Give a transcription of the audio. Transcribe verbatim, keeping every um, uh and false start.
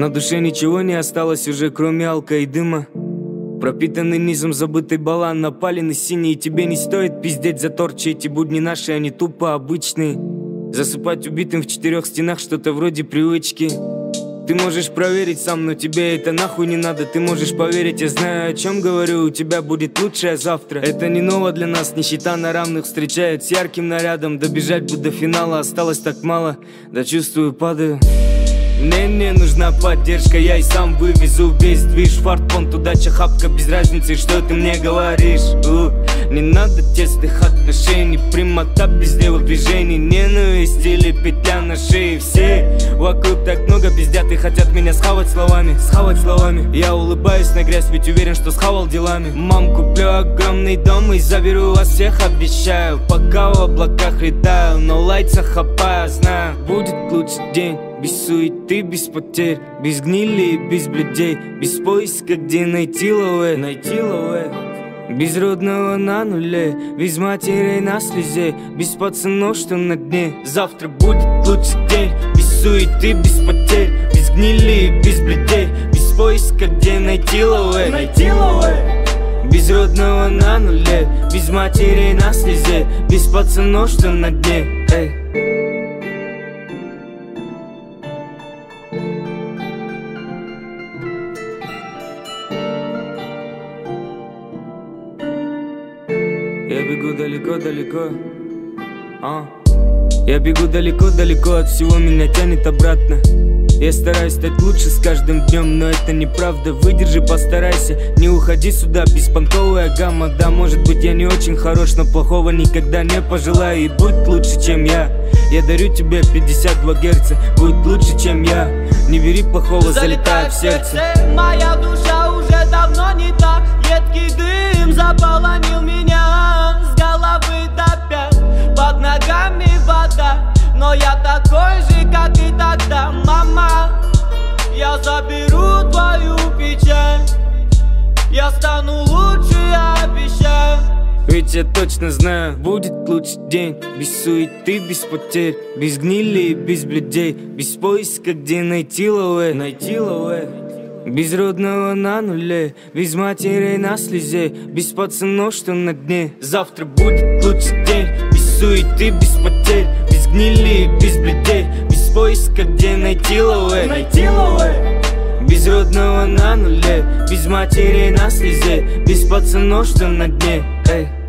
На душе ничего не осталось уже, кроме алка и дыма. Пропитанный низом забытый балан, напаленный синий. И тебе не стоит пиздеть за торчи. Эти будни наши, они тупо обычные. Засыпать убитым в четырех стенах, что-то вроде привычки. Ты можешь проверить сам, но тебе это нахуй не надо. Ты можешь поверить, я знаю, о чем говорю. У тебя будет лучшее завтра. Это не ново для нас, нищета на равных встречает с ярким нарядом. Добежать бы до финала, осталось так мало. Да чувствую, падаю. Мне не нужна поддержка, я и сам вывезу весь движ. Фартпонт, удача, хапка, без разницы, что ты мне говоришь. У, не надо тесных отношений, прямота без левых движений. Ненависть или петля на шее. Все вокруг так много пиздят и хотят меня схавать словами, схавать словами. Я улыбаюсь на грязь, ведь уверен, что схавал делами. Мам, куплю огромный дом и заберу вас всех, обещаю. Пока в облаках летаю, но лайца хапаю, знаю. Будет лучший день. Без суеты, без потерь, без гнили и без блюдей, без поиска, где найти лове, найти лове. Без родного на нуле, без матерей на слезе, без пацанов, что на дне. Завтра будет лучший день. Без суеты, без потерь, без гнили и без блюдей, без поиска, где найти лове, найти лове. Без родного на нуле, без матерей на слезе, без пацанов, что на дне. Эй. Я бегу далеко-далеко, а. Я бегу далеко-далеко, от всего меня тянет обратно. Я стараюсь стать лучше с каждым днем, но это неправда. Выдержи, постарайся, не уходи сюда, беспонтовая гамма. Да, может быть, я не очень хорош, но плохого никогда не пожелаю. И будь лучше, чем я. Я дарю тебе пятьдесят два герца, будь лучше, чем я. Не бери плохого, залетай в сердце. Моя душа уже давно не та. Едкий дым заполонил меня с головы до пят. Под ногами вода, но я такой же, как и тогда. Мама, я заберу твою печаль. Я стану лучше, обещаю. Ведь я точно знаю, будет лучший день. Без суеты, без потерь, без гнили и без блюдей, без поиска, где найти лове, найти лове. Без родного на нуле, без матерей на слезе, без пацанов, что на дне. Завтра будет лучший день. Без суеты, без потерь, без гнили и без блюдей, без поиска, где найти лове, найти лове. Без родного на нуле, без матерей на слезе, без пацанов, что на дне. Эй.